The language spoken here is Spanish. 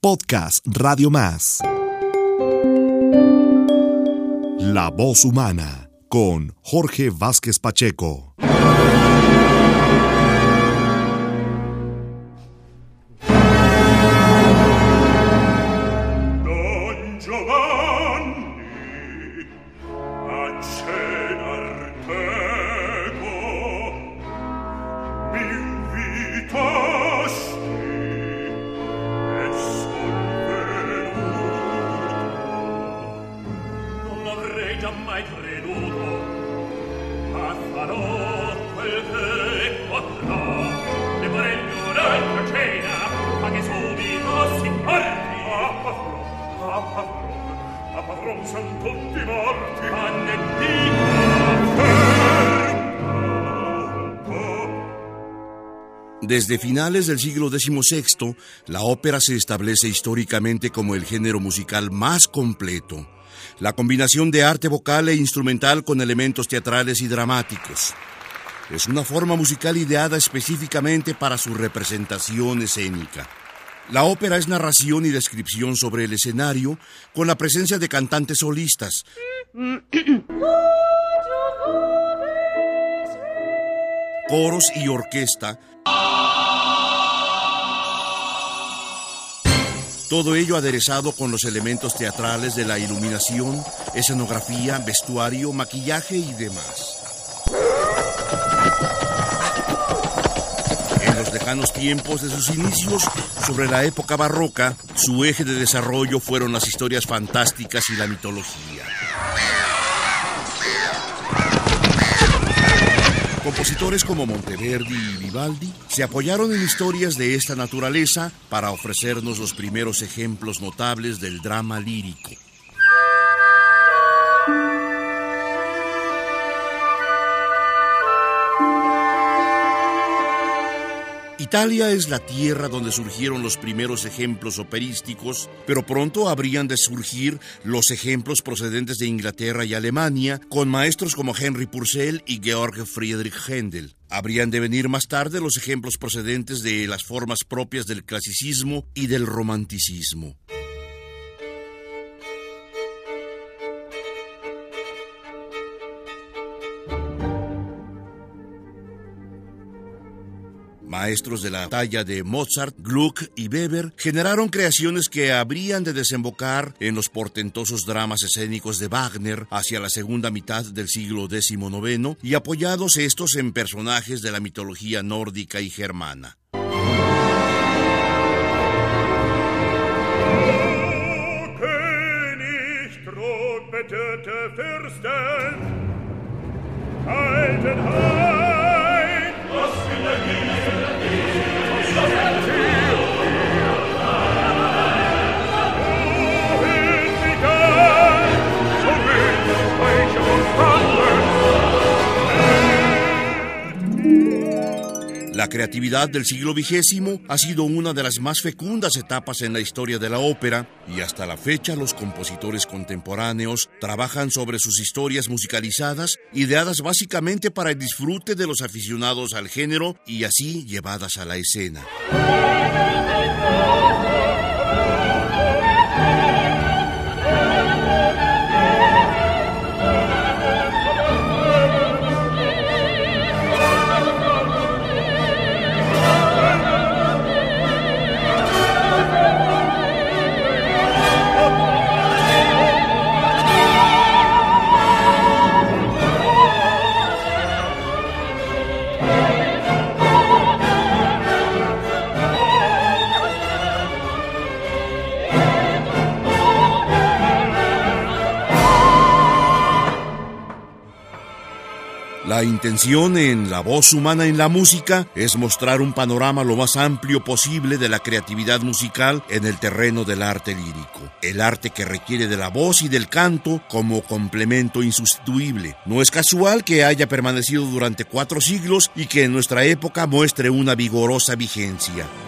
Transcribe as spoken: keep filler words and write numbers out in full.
Podcast Radio Más. La voz humana con Jorge Vázquez Pacheco. Desde finales del siglo decimosexto, la ópera se establece históricamente como el género musical más completo. La combinación de arte vocal e instrumental con elementos teatrales y dramáticos. Es una forma musical ideada específicamente para su representación escénica. La ópera es narración y descripción sobre el escenario, con la presencia de cantantes solistas, coros y orquesta. Todo ello aderezado con los elementos teatrales de la iluminación, escenografía, vestuario, maquillaje y demás. En los lejanos tiempos de sus inicios, sobre la época barroca, su eje de desarrollo fueron las historias fantásticas y la mitología. Compositores como Monteverdi y Vivaldi se apoyaron en historias de esta naturaleza para ofrecernos los primeros ejemplos notables del drama lírico. Italia es la tierra donde surgieron los primeros ejemplos operísticos, pero pronto habrían de surgir los ejemplos procedentes de Inglaterra y Alemania, con maestros como Henry Purcell y Georg Friedrich Händel. Habrían de venir más tarde los ejemplos procedentes de las formas propias del clasicismo y del romanticismo. Maestros de la talla de Mozart, Gluck y Weber generaron creaciones que habrían de desembocar en los portentosos dramas escénicos de Wagner hacia la segunda mitad del siglo diecinueve y apoyados estos en personajes de la mitología nórdica y germana. La creatividad del siglo vigésimo ha sido una de las más fecundas etapas en la historia de la ópera y hasta la fecha los compositores contemporáneos trabajan sobre sus historias musicalizadas, ideadas básicamente para el disfrute de los aficionados al género y así llevadas a la escena. La intención en La voz humana en la música es mostrar un panorama lo más amplio posible de la creatividad musical en el terreno del arte lírico. El arte que requiere de la voz y del canto como complemento insustituible. No es casual que haya permanecido durante cuatro siglos y que en nuestra época muestre una vigorosa vigencia.